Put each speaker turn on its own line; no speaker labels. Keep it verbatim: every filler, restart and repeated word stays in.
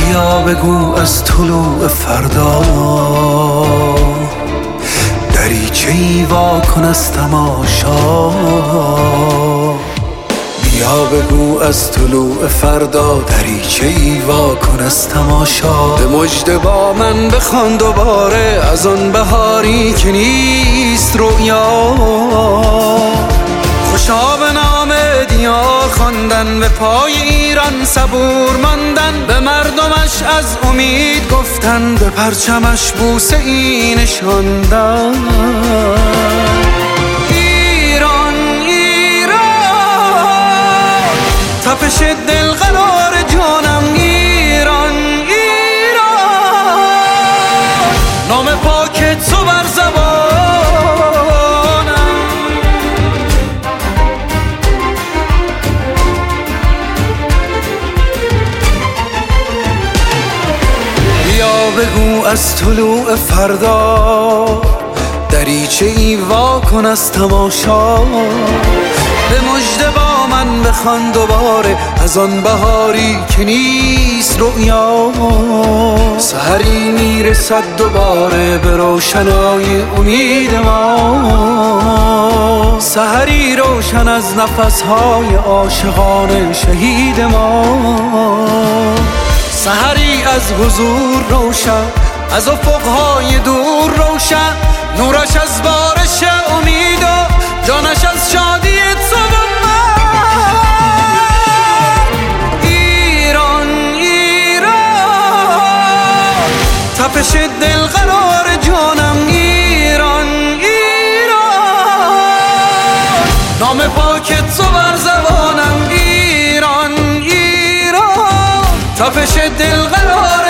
بیا بگو از طلوع فردا دریچه ای وا کن از تماشا. بیا بگو از طلوع فردا دریچه ای وا کن از تماشا. به مژده با من بخوان دوباره از آن بهاری که نیست رویا. خوشا به نام دیار خواندن، به پای ایران صبور ماندن، به مردمش از امید گفتن، به پرچمش بوسه ای نشاندن. ایران ایران تپش دل قرار جانم. ایران ایران نام پاکت تو بر زبانم. بگو از طلوع فردا دریچه ای وا کن از تماشا. به مژده با من بخوان دوباره از آن بهاری که نیست رویا. سحری میرسد دوباره به روشنای امید ما، سحری روشن از نفسهای عاشقان شهید ما. سحری از حضور روشن، از افقهای دور روشن، نورش از بارش امید و جانش از شادی تو و من. ایران ایران تپش دل قرار جانم. ایران ایران نام پاکت تو بر زبانم. ایران ایران تپش دل قرار